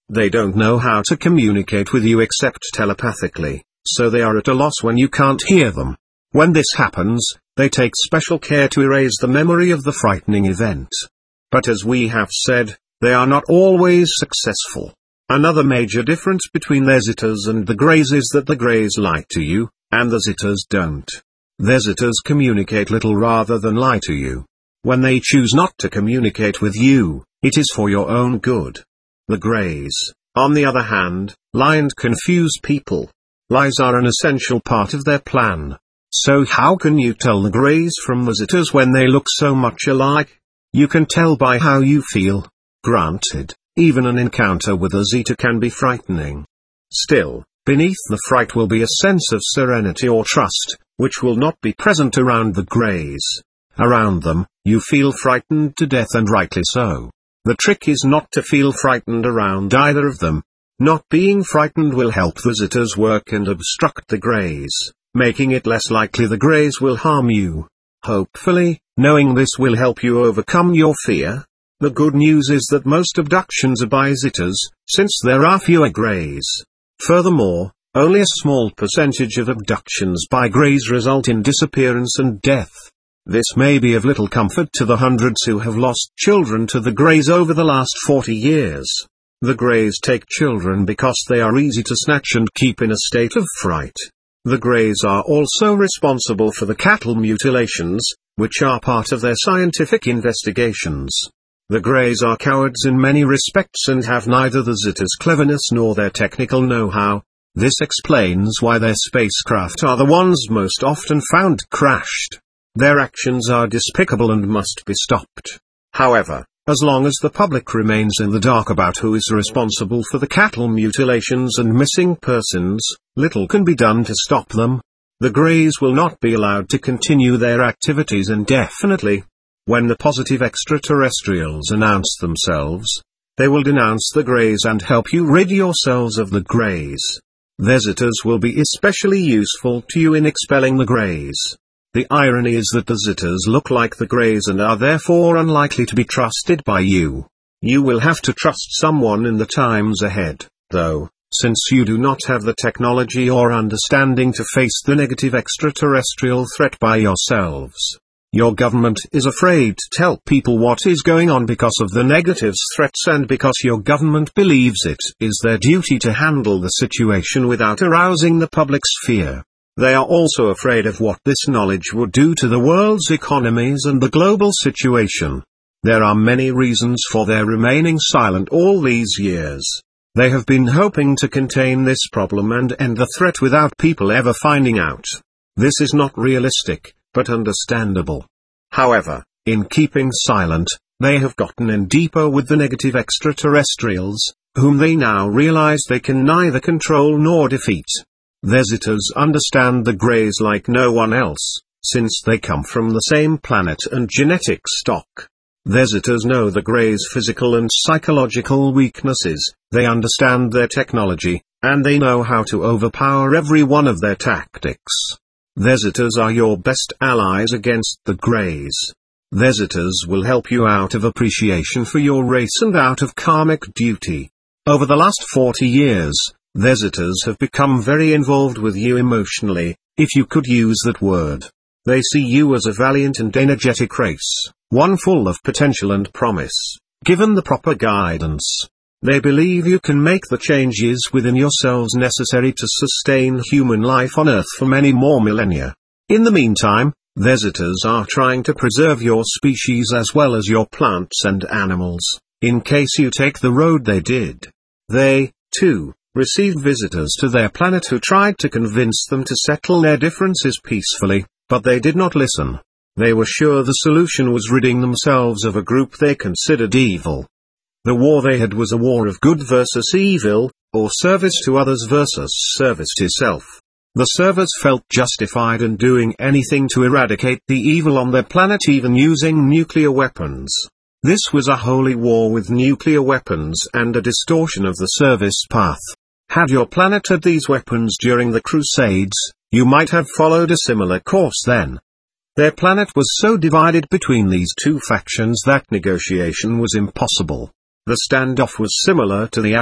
They don't know how to communicate with you except telepathically, so they are at a loss when you can't hear them. When this happens, they take special care to erase the memory of the frightening event. But as we have said, they are not always successful. Another major difference between the Zetas and the Greys is that the Greys lie to you, and the Zetas don't. The Zetas communicate little rather than lie to you. When they choose not to communicate with you, it is for your own good. The Greys, on the other hand, lie and confuse people. Lies are an essential part of their plan. So how can you tell the Greys from the Zetas when they look so much alike? You can tell by how you feel. Granted, even an encounter with a Zeta can be frightening. Still, beneath the fright will be a sense of serenity or trust, which will not be present around the Greys. Around them, you feel frightened to death, and rightly so. The trick is not to feel frightened around either of them. Not being frightened will help the Zetas work and obstruct the Greys, making it less likely the Greys will harm you. Hopefully, knowing this will help you overcome your fear. The good news is that most abductions are by Zetas, since there are fewer Greys. Furthermore, only a small percentage of abductions by Greys result in disappearance and death. This may be of little comfort to the hundreds who have lost children to the Greys over the last 40 years. The Greys take children because they are easy to snatch and keep in a state of fright. The Greys are also responsible for the cattle mutilations, which are part of their scientific investigations. The Greys are cowards in many respects and have neither the Zetas' cleverness nor their technical know-how. This explains why their spacecraft are the ones most often found crashed. Their actions are despicable and must be stopped. However, as long as the public remains in the dark about who is responsible for the cattle mutilations and missing persons, little can be done to stop them. The Greys will not be allowed to continue their activities indefinitely. When the positive extraterrestrials announce themselves, they will denounce the Greys and help you rid yourselves of the Greys. The Zetas will be especially useful to you in expelling the Greys. The irony is that the Zetas look like the Greys and are therefore unlikely to be trusted by you. You will have to trust someone in the times ahead, though, since you do not have the technology or understanding to face the negative extraterrestrial threat by yourselves. Your government is afraid to tell people what is going on because of the negative threats and because your government believes it is their duty to handle the situation without arousing the public's fear. They are also afraid of what this knowledge would do to the world's economies and the global situation. There are many reasons for their remaining silent all these years. They have been hoping to contain this problem and end the threat without people ever finding out. This is not realistic, but understandable. However, in keeping silent, they have gotten in deeper with the negative extraterrestrials, whom they now realize they can neither control nor defeat. The Zetas understand the Greys like no one else, since they come from the same planet and genetic stock. The Zetas know the Greys' physical and psychological weaknesses, they understand their technology, and they know how to overpower every one of their tactics. The Zetas are your best allies against the Greys. The Zetas will help you out of appreciation for your race and out of karmic duty. Over the last 40 years, the Zetas have become very involved with you emotionally, if you could use that word. They see you as a valiant and energetic race, one full of potential and promise, given the proper guidance. They believe you can make the changes within yourselves necessary to sustain human life on Earth for many more millennia. In the meantime, the Zetas are trying to preserve your species as well as your plants and animals, in case you take the road they did. They, too, received visitors to their planet who tried to convince them to settle their differences peacefully, but they did not listen. They were sure the solution was ridding themselves of a group they considered evil. The war they had was a war of good versus evil, or service to others versus service to self. The servers felt justified in doing anything to eradicate the evil on their planet, even using nuclear weapons. This was a holy war with nuclear weapons and a distortion of the service path. Had your planet had these weapons during the Crusades, you might have followed a similar course then. Their planet was so divided between these two factions that negotiation was impossible. The standoff was similar to the Arab,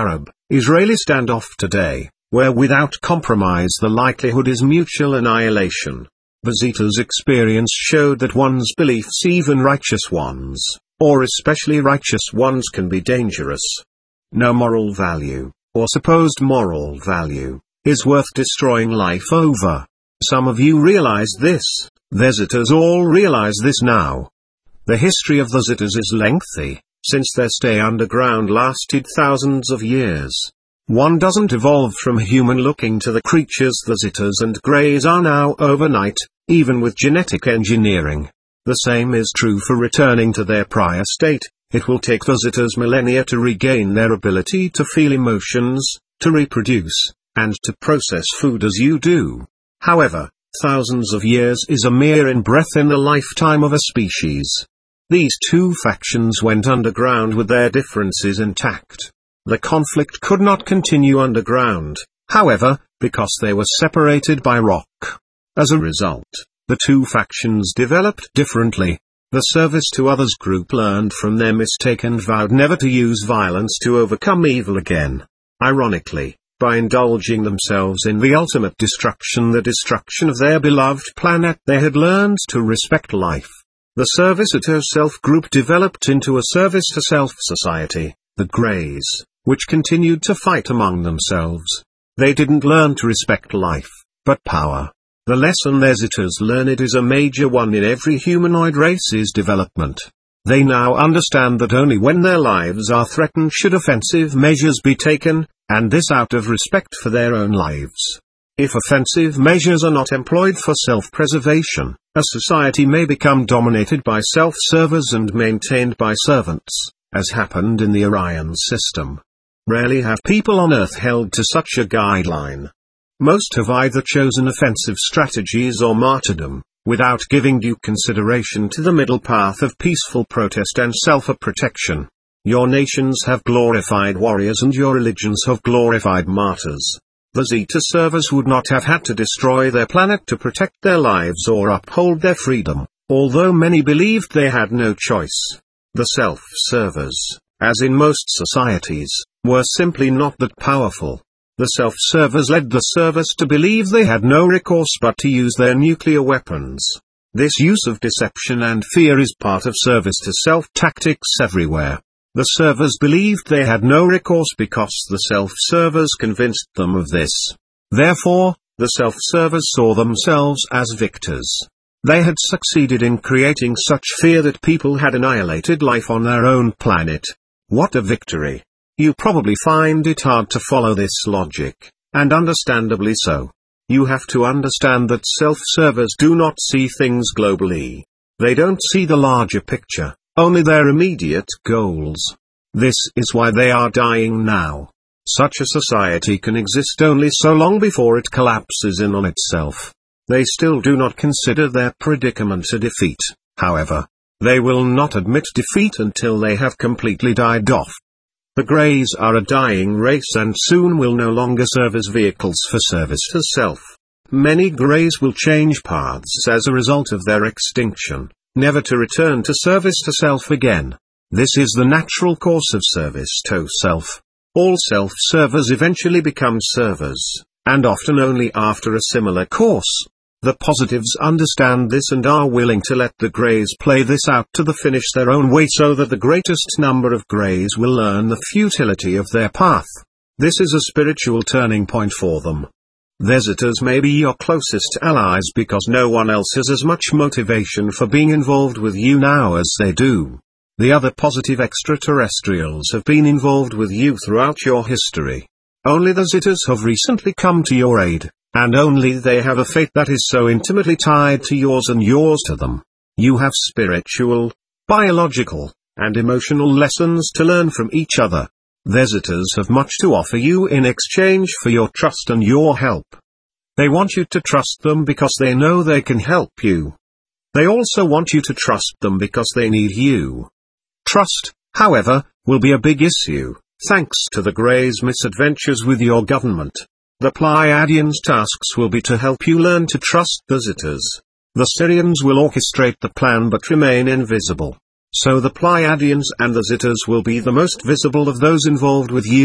Israeli standoff today, where without compromise the likelihood is mutual annihilation. Vizita's experience showed that one's beliefs, even righteous ones, or especially righteous ones, can be dangerous. No moral value, or supposed moral value, is worth destroying life over. Some of you realize this, visitors all realize this now. The history of the Zetas is lengthy, since their stay underground lasted thousands of years. One doesn't evolve from human looking to the creatures the Zetas and Greys are now overnight, even with genetic engineering. The same is true for returning to their prior state. It will take the Zetas millennia to regain their ability to feel emotions, to reproduce, and to process food as you do. However, thousands of years is a mere in-breath in the lifetime of a species. These two factions went underground with their differences intact. The conflict could not continue underground, however, because they were separated by rock. As a result, the two factions developed differently. The service to others group learned from their mistake and vowed never to use violence to overcome evil again. Ironically, by indulging themselves in the ultimate destruction, the destruction of their beloved planet, they had learned to respect life. The service-to-self group developed into a service-to-self society, the Greys, which continued to fight among themselves. They didn't learn to respect life, but power. The lesson their Zetas learned is a major one in every humanoid race's development. They now understand that only when their lives are threatened should offensive measures be taken, and this out of respect for their own lives. If offensive measures are not employed for self-preservation, a society may become dominated by self-servers and maintained by servants, as happened in the Orion system. Rarely have people on Earth held to such a guideline. Most have either chosen offensive strategies or martyrdom, without giving due consideration to the middle path of peaceful protest and self-protection. Your nations have glorified warriors and your religions have glorified martyrs. The Zeta servers would not have had to destroy their planet to protect their lives or uphold their freedom, although many believed they had no choice. The self-servers, as in most societies, were simply not that powerful. The self-servers led the servers to believe they had no recourse but to use their nuclear weapons. This use of deception and fear is part of service-to-self tactics everywhere. The servers believed they had no recourse because the self-servers convinced them of this. Therefore, the self-servers saw themselves as victors. They had succeeded in creating such fear that people had annihilated life on their own planet. What a victory! You probably find it hard to follow this logic, and understandably so. You have to understand that self-servers do not see things globally. They don't see the larger picture, only their immediate goals. This is why they are dying now. Such a society can exist only so long before it collapses in on itself. They still do not consider their predicament a defeat, however. They will not admit defeat until they have completely died off. The Greys are a dying race and soon will no longer serve as vehicles for service to self. Many Greys will change paths as a result of their extinction, never to return to service to self again. This is the natural course of service to self. All self-servers eventually become servers, and often only after a similar course. The positives understand this and are willing to let the Greys play this out to the finish their own way so that the greatest number of Greys will learn the futility of their path. This is a spiritual turning point for them. Visitors may be your closest allies because no one else has as much motivation for being involved with you now as they do. The other positive extraterrestrials have been involved with you throughout your history. Only the Zetas have recently come to your aid, and only they have a fate that is so intimately tied to yours and yours to them. You have spiritual, biological, and emotional lessons to learn from each other. Visitors have much to offer you in exchange for your trust and your help. They want you to trust them because they know they can help you. They also want you to trust them because they need you. Trust, however, will be a big issue, thanks to the Greys' misadventures with your government. The Pleiadians' tasks will be to help you learn to trust the Zetas. The Sirians will orchestrate the plan but remain invisible. So the Pleiadians and the Zetas will be the most visible of those involved with you.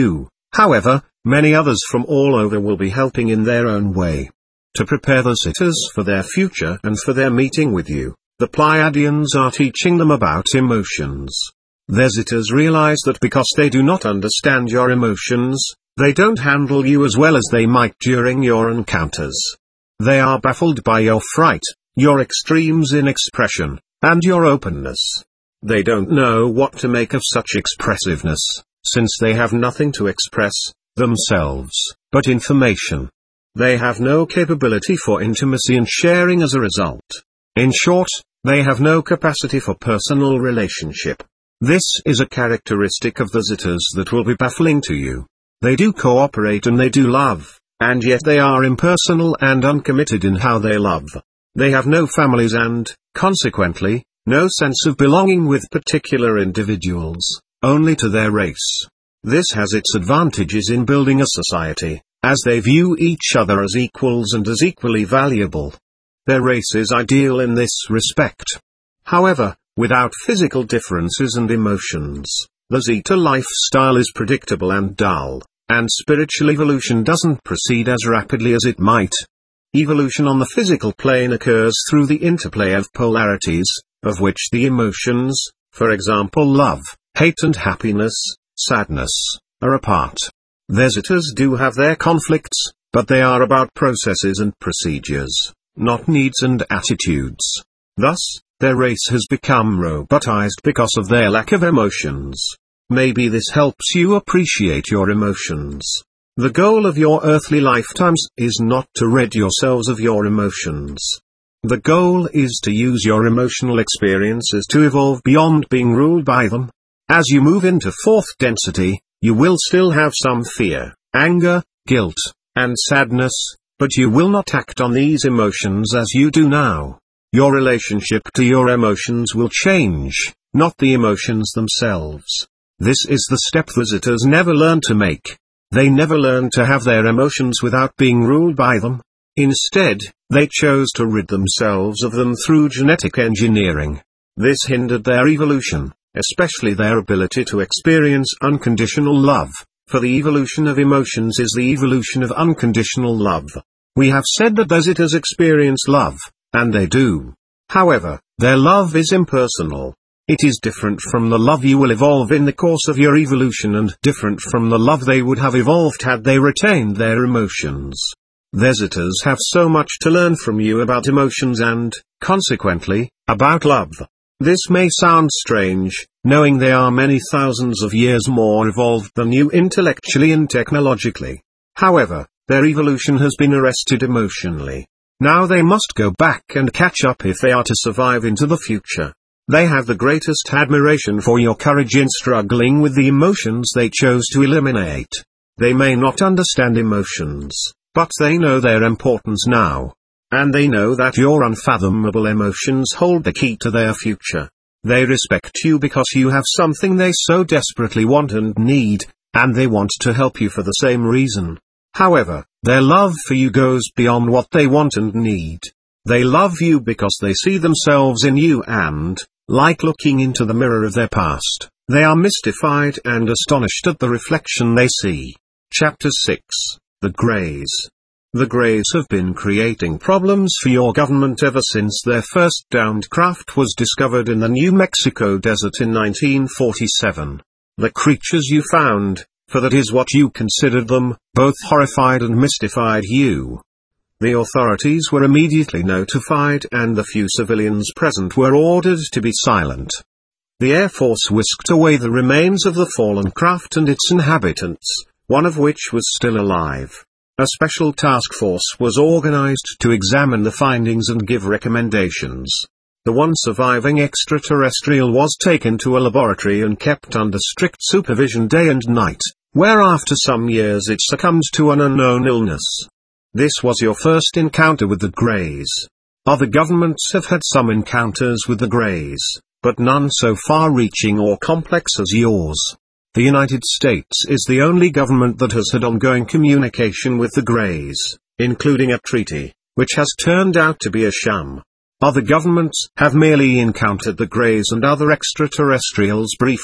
However, many others from all over will be helping in their own way. To prepare the Zitters for their future and for their meeting with you, the Pleiadians are teaching them about emotions. Their Zitters realize that because they do not understand your emotions, they don't handle you as well as they might during your encounters. They are baffled by your fright, your extremes in expression, and your openness. They don't know what to make of such expressiveness, since they have nothing to express, themselves, but information. They have no capability for intimacy and sharing as a result. In short, they have no capacity for personal relationship. This is a characteristic of the Zitters that will be baffling to you. They do cooperate and they do love, and yet they are impersonal and uncommitted in how they love. They have no families and, consequently, no sense of belonging with particular individuals, only to their race. This has its advantages in building a society, as they view each other as equals and as equally valuable. Their race is ideal in this respect. However, without physical differences and emotions, the Zeta lifestyle is predictable and dull, and spiritual evolution doesn't proceed as rapidly as it might. Evolution on the physical plane occurs through the interplay of polarities, of which the emotions, for example love, hate and happiness, sadness, are a part. Their Zitters do have their conflicts, but they are about processes and procedures, not needs and attitudes. Thus, their race has become robotized because of their lack of emotions. Maybe this helps you appreciate your emotions. The goal of your earthly lifetimes is not to rid yourselves of your emotions. The goal is to use your emotional experiences to evolve beyond being ruled by them. As you move into fourth density, you will still have some fear, anger, guilt, and sadness, but you will not act on these emotions as you do now. Your relationship to your emotions will change, not the emotions themselves. This is the step the Zitters never learn to make. They never learn to have their emotions without being ruled by them. Instead, they chose to rid themselves of them through genetic engineering. This hindered their evolution, especially their ability to experience unconditional love, for the evolution of emotions is the evolution of unconditional love. We have said that the Zitters experience love, and they do. However, their love is impersonal. It is different from the love you will evolve in the course of your evolution and different from the love they would have evolved had they retained their emotions. Their Zitters have so much to learn from you about emotions and, consequently, about love. This may sound strange, knowing they are many thousands of years more evolved than you intellectually and technologically. However, their evolution has been arrested emotionally. Now they must go back and catch up if they are to survive into the future. They have the greatest admiration for your courage in struggling with the emotions they chose to eliminate. They may not understand emotions, but they know their importance now. And they know that your unfathomable emotions hold the key to their future. They respect you because you have something they so desperately want and need, and they want to help you for the same reason. However, their love for you goes beyond what they want and need. They love you because they see themselves in you and, like looking into the mirror of their past, they are mystified and astonished at the reflection they see. Chapter 6, The Greys. The Greys have been creating problems for your government ever since their first downed craft was discovered in the New Mexico desert in 1947. The creatures you found, for that is what you considered them, both horrified and mystified you. The authorities were immediately notified and the few civilians present were ordered to be silent. The Air Force whisked away the remains of the fallen craft and its inhabitants, one of which was still alive. A special task force was organized to examine the findings and give recommendations. The one surviving extraterrestrial was taken to a laboratory and kept under strict supervision day and night, where after some years it succumbed to an unknown illness. This was your first encounter with the Greys. Other governments have had some encounters with the Greys, but none so far-reaching or complex as yours. The United States is the only government that has had ongoing communication with the Greys, including a treaty, which has turned out to be a sham. Other governments have merely encountered the Greys and other extraterrestrials briefly,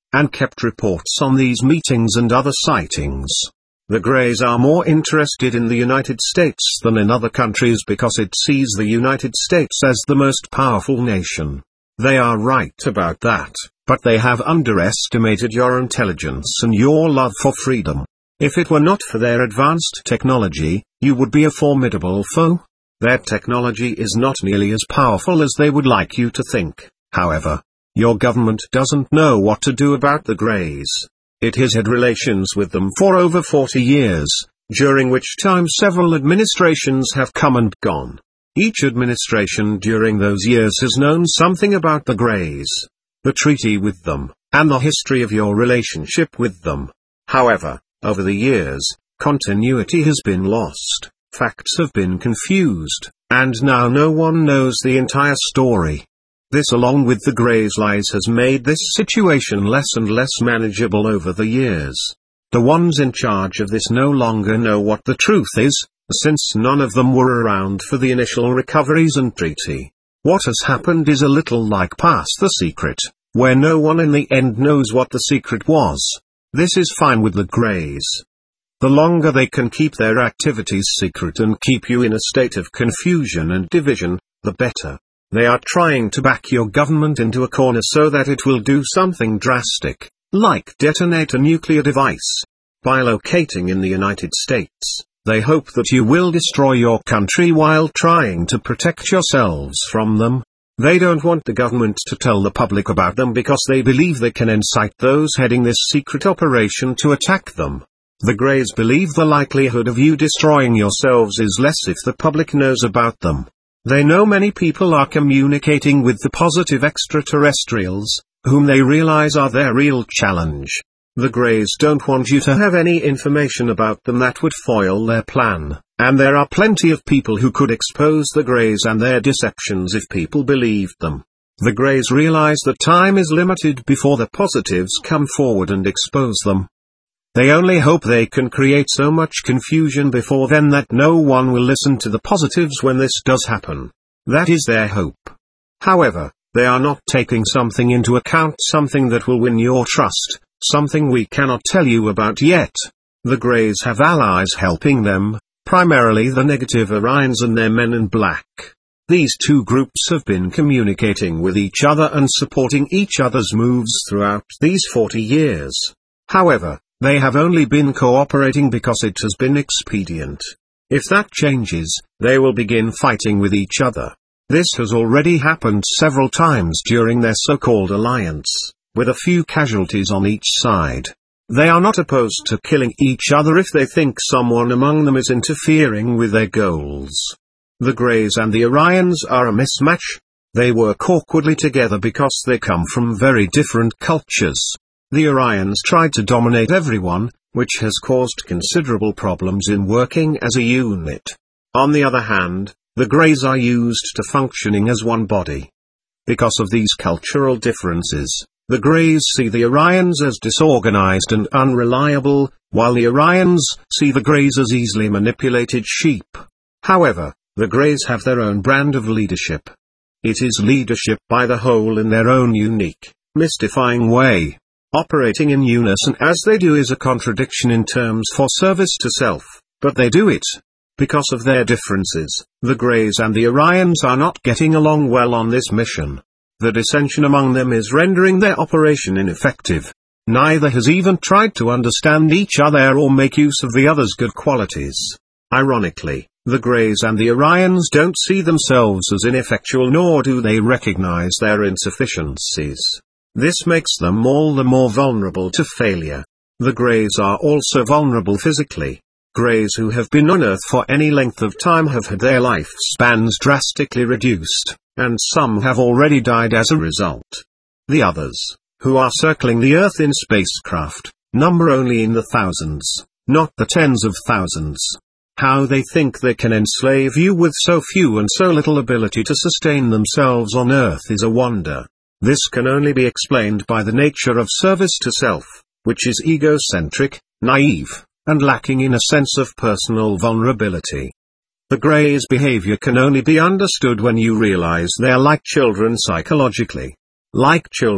and kept reports on these meetings and other sightings. The Greys are more interested in the United States than in other countries because it sees the United States as the most powerful nation. They are right about that, but they have underestimated your intelligence and your love for freedom. If it were not for their advanced technology, you would be a formidable foe. Their technology is not nearly as powerful as they would like you to think, however. Your government doesn't know what to do about the Greys. It has had relations with them for over 40 years, during which time several administrations have come and gone. Each administration during those years has known something about the Greys, the treaty with them, and the history of your relationship with them. However, over the years, continuity has been lost, facts have been confused, and now no one knows the entire story. This along with the Greys' lies has made this situation less and less manageable over the years. The ones in charge of this no longer know what the truth is, since none of them were around for the initial recoveries and treaty. What has happened is a little like Pass the Secret, where no one in the end knows what the secret was. This is fine with the Greys. The longer they can keep their activities secret and keep you in a state of confusion and division, the better. They are trying to back your government into a corner so that it will do something drastic, like detonate a nuclear device. By locating in the United States, they hope that you will destroy your country while trying to protect yourselves from them. They don't want the government to tell the public about them because they believe they can incite those heading this secret operation to attack them. The Greys believe the likelihood of you destroying yourselves is less if the public knows about them. They know many people are communicating with the positive extraterrestrials, whom they realize are their real challenge. The Greys don't want you to have any information about them that would foil their plan, and there are plenty of people who could expose the Greys and their deceptions if people believed them. The Greys realize that time is limited before the positives come forward and expose them. They only hope they can create so much confusion before then that no one will listen to the positives when this does happen. That is their hope. However, they are not taking something into account, something that will win your trust, something we cannot tell you about yet. The Greys have allies helping them, primarily the negative Orions and their men in black. These two groups have been communicating with each other and supporting each other's moves throughout these 40 years. However, they have only been cooperating because it has been expedient. If that changes, they will begin fighting with each other. This has already happened several times during their so-called alliance, with a few casualties on each side. They are not opposed to killing each other if they think someone among them is interfering with their goals. The Greys and the Orions are a mismatch. They work awkwardly together because they come from very different cultures. The Orions tried to dominate everyone, which has caused considerable problems in working as a unit. On the other hand, the Greys are used to functioning as one body. Because of these cultural differences, the Greys see the Orions as disorganized and unreliable, while the Orions see the Greys as easily manipulated sheep. However, the Greys have their own brand of leadership. It is leadership by the whole in their own unique, mystifying way. Operating in unison as they do is a contradiction in terms for service to self, but they do it. Because of their differences, the Greys and the Orions are not getting along well on this mission. The dissension among them is rendering their operation ineffective. Neither has even tried to understand each other or make use of the other's good qualities. Ironically, the Greys and the Orions don't see themselves as ineffectual, nor do they recognize their insufficiencies. This makes them all the more vulnerable to failure. The Greys are also vulnerable physically. Greys who have been on Earth for any length of time have had their lifespans drastically reduced, and some have already died as a result. The others, who are circling the Earth in spacecraft, number only in the thousands, not the tens of thousands. How they think they can enslave you with so few and so little ability to sustain themselves on Earth is a wonder. This can only be explained by the nature of service to self, which is egocentric, naive, and lacking in a sense of personal vulnerability. The Greys' behavior can only be understood when you realize they're like children psychologically. Like children,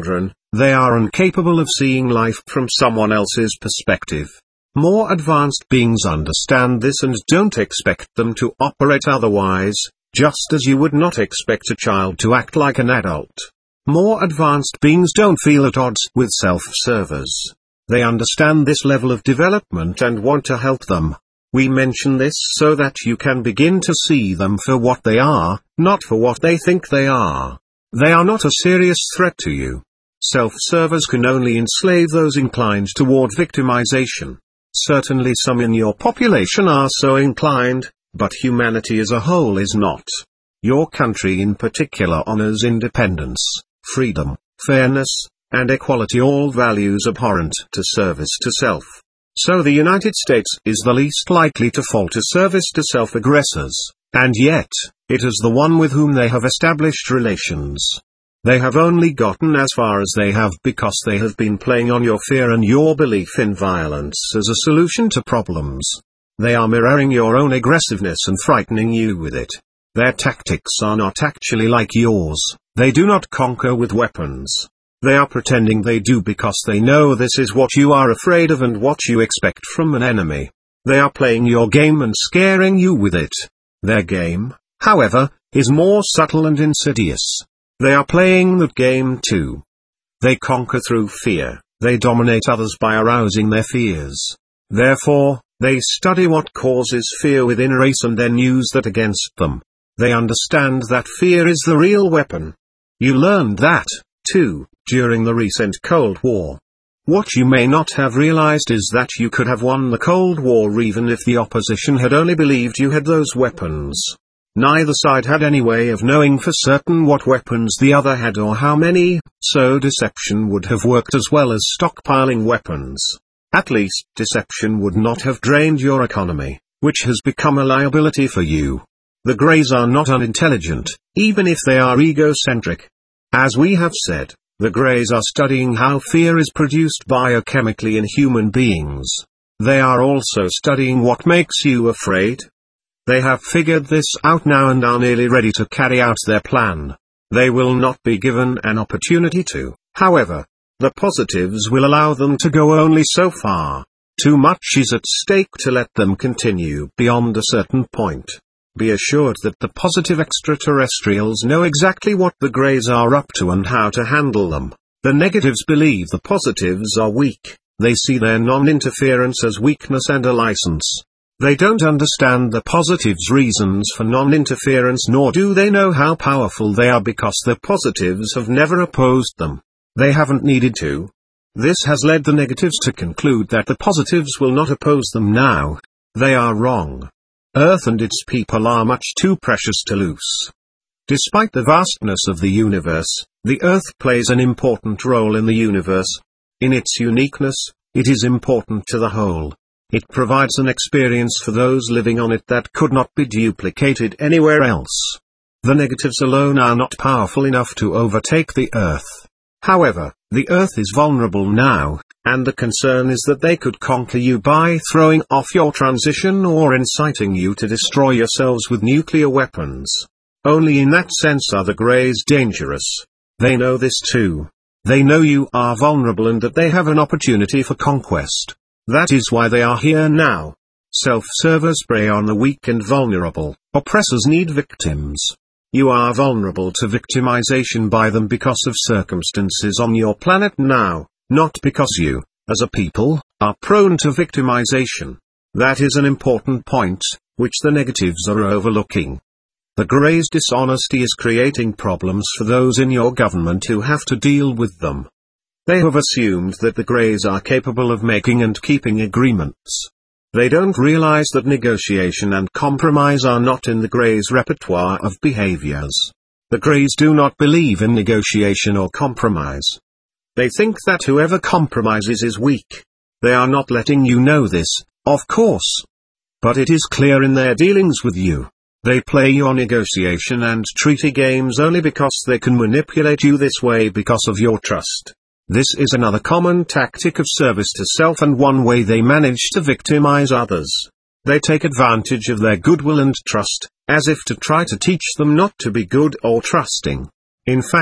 They are incapable of seeing life from someone else's perspective. More advanced beings understand this and don't expect them to operate otherwise, just as you would not expect a child to act like an adult. More advanced beings don't feel at odds with self-servers. They understand this level of development and want to help them. We mention this so that you can begin to see them for what they are, not for what they think they are. They are not a serious threat to you. Self-servers can only enslave those inclined toward victimization. Certainly some in your population are so inclined, but humanity as a whole is not. Your country in particular honors independence, freedom, fairness, and equality, all values abhorrent to service to self. So the United States is the least likely to fall to service to self-aggressors, and yet, it is the one with whom they have established relations. They have only gotten as far as they have because they have been playing on your fear and your belief in violence as a solution to problems. They are mirroring your own aggressiveness and frightening you with it. Their tactics are not actually like yours. They do not conquer with weapons. They are pretending they do because they know this is what you are afraid of and what you expect from an enemy. They are playing your game and scaring you with it. Their game, however, is more subtle and insidious. They are playing that game too. They conquer through fear. They dominate others by arousing their fears. Therefore, they study what causes fear within a race and then use that against them. They understand that fear is the real weapon. You learned that, too, during the recent Cold War. What you may not have realized is that you could have won the Cold War even if the opposition had only believed you had those weapons. Neither side had any way of knowing for certain what weapons the other had or how many, so deception would have worked as well as stockpiling weapons. At least deception would not have drained your economy, which has become a liability for you. The Greys are not unintelligent, even if they are egocentric. As we have said, the Greys are studying how fear is produced biochemically in human beings. They are also studying what makes you afraid. They have figured this out now and are nearly ready to carry out their plan. They will not be given an opportunity to, however. The positives will allow them to go only so far. Too much is at stake to let them continue beyond a certain point. Be assured that the positive extraterrestrials know exactly what the Greys are up to and how to handle them. The negatives believe the positives are weak. They see their non-interference as weakness and a license. They don't understand the positives' reasons for non-interference, nor do they know how powerful they are because the positives have never opposed them. They haven't needed to. This has led the negatives to conclude that the positives will not oppose them now. They are wrong. Earth and its people are much too precious to lose. Despite the vastness of the universe, the Earth plays an important role in the universe. In its uniqueness, it is important to the whole. It provides an experience for those living on it that could not be duplicated anywhere else. The negatives alone are not powerful enough to overtake the Earth. However, the Earth is vulnerable now, and the concern is that they could conquer you by throwing off your transition or inciting you to destroy yourselves with nuclear weapons. Only in that sense are the Greys dangerous. They know this too. They know you are vulnerable and that they have an opportunity for conquest. That is why they are here now. Self-servers prey on the weak and vulnerable. Oppressors need victims. You are vulnerable to victimization by them because of circumstances on your planet now, not because you, as a people, are prone to victimization. That is an important point, which the negatives are overlooking. The Greys' dishonesty is creating problems for those in your government who have to deal with them. They have assumed that the Greys are capable of making and keeping agreements. They don't realize that negotiation and compromise are not in the Greys' repertoire of behaviors. The Greys do not believe in negotiation or compromise. They think that whoever compromises is weak. They are not letting you know this, of course. But it is clear in their dealings with you. They play your negotiation and treaty games only because they can manipulate you this way because of your trust. This is another common tactic of service to self and one way they manage to victimize others. They take advantage of their goodwill and trust, as if to try to teach them not to be good or trusting. In fact,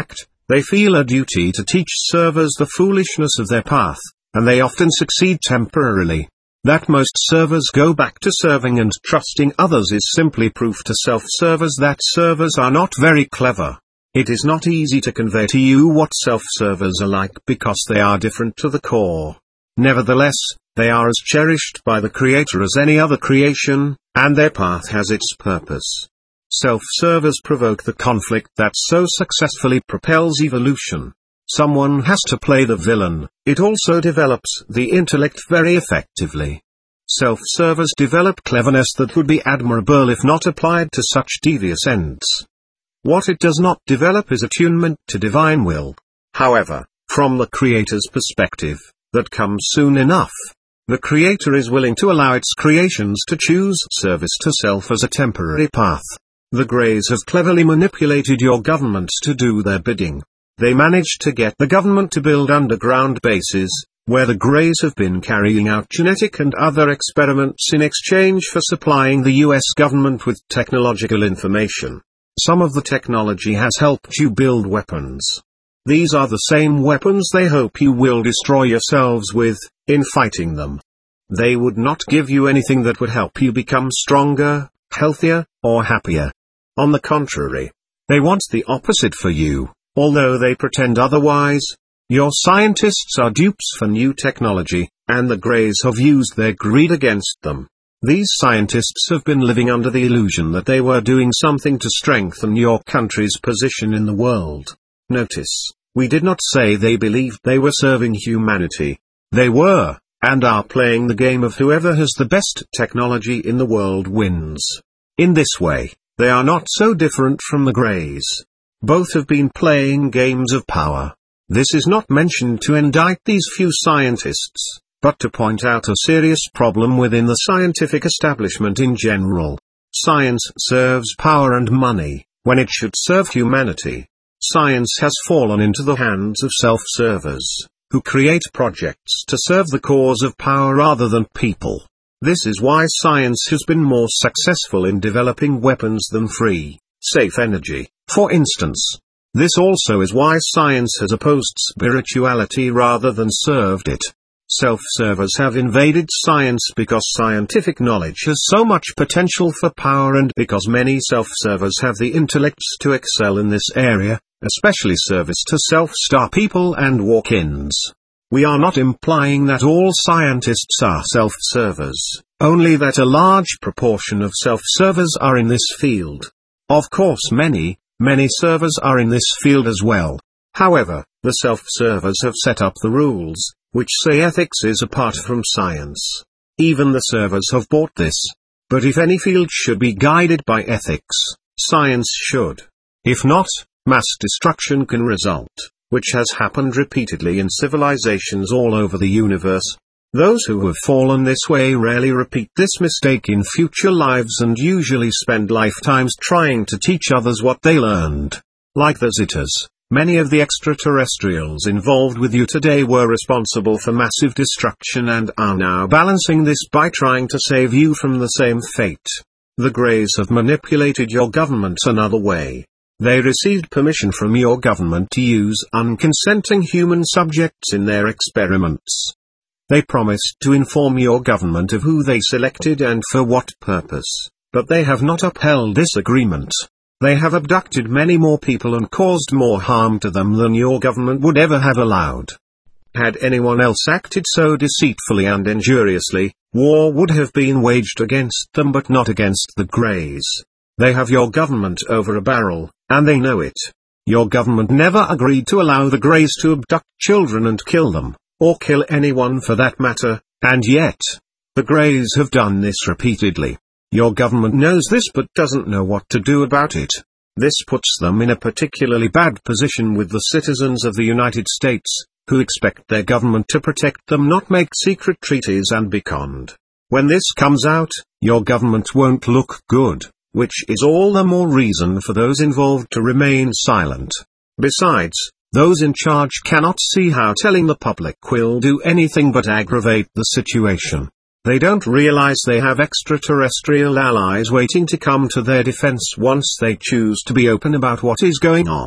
They feel a duty to teach servers the foolishness of their path, and they often succeed temporarily. That most servers go back to serving and trusting others is simply proof to self-servers that servers are not very clever. It is not easy to convey to you what self-servers are like because they are different to the core. Nevertheless, they are as cherished by the Creator as any other creation, and their path has its purpose. Self-servers provoke the conflict that so successfully propels evolution. Someone has to play the villain. It also develops the intellect very effectively. Self-servers develop cleverness that would be admirable if not applied to such devious ends. What it does not develop is attunement to divine will. However, from the Creator's perspective, that comes soon enough. The Creator is willing to allow its creations to choose service to self as a temporary path. The Greys have cleverly manipulated your government to do their bidding. They managed to get the government to build underground bases, where the Greys have been carrying out genetic and other experiments in exchange for supplying the US government with technological information. Some of the technology has helped you build weapons. These are the same weapons they hope you will destroy yourselves with, in fighting them. They would not give you anything that would help you become stronger, healthier, or happier. On the contrary, they want the opposite for you, although they pretend otherwise. Your scientists are dupes for new technology, and the Greys have used their greed against them. These scientists have been living under the illusion that they were doing something to strengthen your country's position in the world. Notice, we did not say they believed they were serving humanity. They were, and are playing the game of whoever has the best technology in the world wins. In this way, they are not so different from the Greys. Both have been playing games of power. This is not mentioned to indict these few scientists, but to point out a serious problem within the scientific establishment in general. Science serves power and money, when it should serve humanity. Science has fallen into the hands of self-servers, who create projects to serve the cause of power rather than people. This is why science has been more successful in developing weapons than free, safe energy, for instance. This also is why science has opposed spirituality rather than served it. Self-servers have invaded science because scientific knowledge has so much potential for power and because many self-servers have the intellects to excel in this area, especially service to self-star people and walk-ins. We are not implying that all scientists are self-servers, only that a large proportion of self-servers are in this field. Of course many servers are in this field as well. However, the self-servers have set up the rules, which say ethics is apart from science. Even the servers have bought this. But if any field should be guided by ethics, science should. If not, mass destruction can result, which has happened repeatedly in civilizations all over the universe. Those who have fallen this way rarely repeat this mistake in future lives and usually spend lifetimes trying to teach others what they learned. Like the Zetas, many of the extraterrestrials involved with you today were responsible for massive destruction and are now balancing this by trying to save you from the same fate. The Greys have manipulated your government another way. They received permission from your government to use unconsenting human subjects in their experiments. They promised to inform your government of who they selected and for what purpose, but they have not upheld this agreement. They have abducted many more people and caused more harm to them than your government would ever have allowed. Had anyone else acted so deceitfully and injuriously, war would have been waged against them but not against the Greys. They have your government over a barrel, and they know it. Your government never agreed to allow the Greys to abduct children and kill them, or kill anyone for that matter, and yet, the Greys have done this repeatedly. Your government knows this but doesn't know what to do about it. This puts them in a particularly bad position with the citizens of the United States, who expect their government to protect them, not make secret treaties and be conned. When this comes out, your government won't look good, which is all the more reason for those involved to remain silent. Besides, those in charge cannot see how telling the public will do anything but aggravate the situation. They don't realize they have extraterrestrial allies waiting to come to their defense once they choose to be open about what is going on.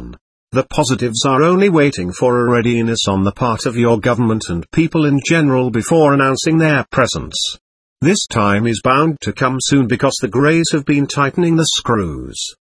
The positives are only waiting for a readiness on the part of your government and people in general before announcing their presence. This time is bound to come soon because the Greys have been tightening the screws.